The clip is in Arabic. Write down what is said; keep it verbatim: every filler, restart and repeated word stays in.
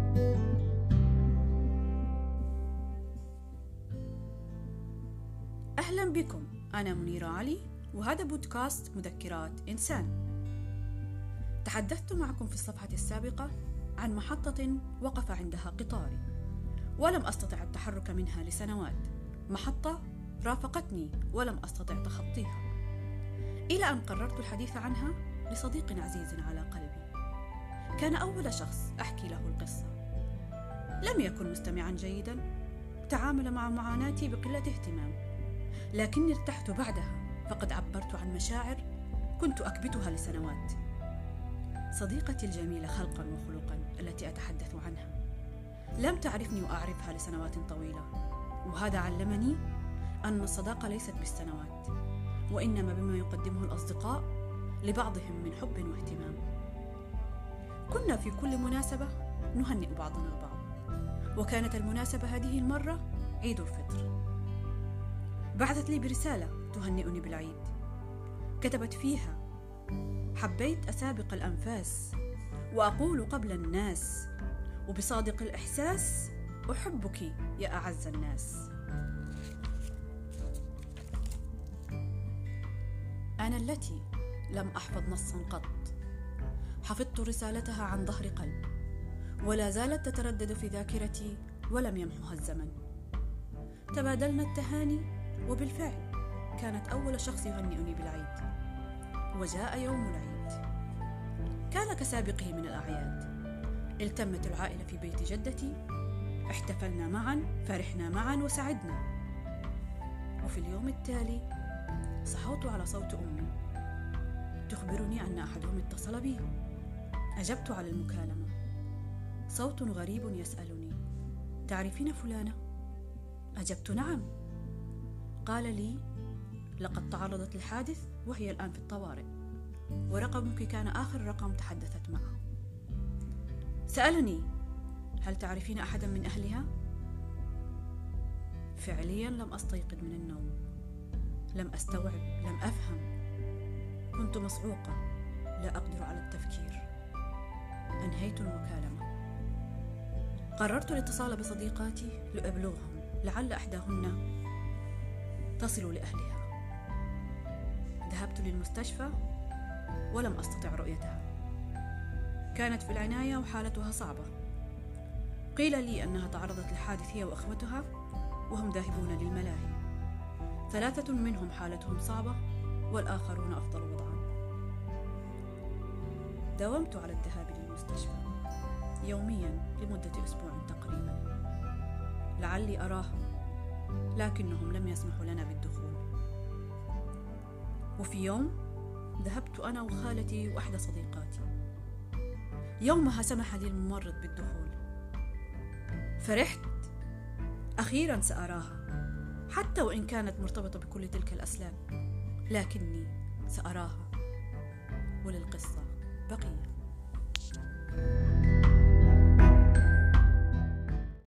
أهلا بكم، أنا منيرة علي وهذا بودكاست مذكرات إنسان. تحدثت معكم في الصفحة السابقة عن محطة وقف عندها قطاري ولم أستطع التحرك منها لسنوات، محطة رافقتني ولم أستطع تخطيها، إلى أن قررت الحديث عنها لصديق عزيز على قلبي. كان أول شخص أحكي له القصة. لم يكن مستمعا جيدا، تعامل مع معاناتي بقلة اهتمام، لكني ارتحت بعدها، فقد عبرت عن مشاعر كنت أكبتها لسنوات. صديقتي الجميلة خلقا وخلقا التي أتحدث عنها لم تعرفني وأعرفها لسنوات طويلة، وهذا علمني أن الصداقة ليست بالسنوات، وإنما بما يقدمه الأصدقاء لبعضهم من حب واهتمام. كنا في كل مناسبة نهنئ بعضنا البعض، وكانت المناسبة هذه المرة عيد الفطر. بعثت لي برسالة تهنئني بالعيد، كتبت فيها: حبيت أسابق الأنفاس وأقول قبل الناس، وبصادق الإحساس أحبك يا أعز الناس. أنا التي لم أحفظ نصا قط، حفظت رسالتها عن ظهر قلب، ولا زالت تتردد في ذاكرتي ولم يمحها الزمن. تبادلنا التهاني، وبالفعل كانت أول شخص يهنئني بالعيد. وجاء يوم العيد، كان كسابقه من الأعياد. التمت العائلة في بيت جدتي، احتفلنا معا، فرحنا معا وسعدنا. وفي اليوم التالي صحوت على صوت أمي تخبرني أن أحدهم اتصل بي. أجبت على المكالمة، صوت غريب يسألني: تعرفين فلانة؟ أجبت نعم. قال لي: لقد تعرضت للحادث وهي الآن في الطوارئ، ورقمك كان آخر رقم تحدثت معه. سألني: هل تعرفين أحدا من أهلها؟ فعليا لم أستيقظ من النوم، لم أستوعب، لم أفهم، كنت مصعوقة، لا أقدر على التفكير. أنهيت المكالمة. قررت الاتصال بصديقاتي لأبلغهم، لعل إحداهن تصل لأهلها. ذهبت للمستشفى ولم أستطع رؤيتها، كانت في العناية وحالتها صعبة. قيل لي أنها تعرضت لحادث هي وأخوتها وهم ذاهبون للملاهي، ثلاثة منهم حالتهم صعبة والآخرون أفضل وضعا. داومت على الذهاب للمستشفى يوميا لمدة أسبوع تقريبا، لعلي أراهم، لكنهم لم يسمحوا لنا بالدخول. وفي يوم ذهبت أنا وخالتي وأحدى صديقاتي. يومها سمح لي الممرض بالدخول. فرحت، أخيرا سأراها، حتى وإن كانت مرتبطة بكل تلك الأسلام، لكني سأراها، وللقصة بقية.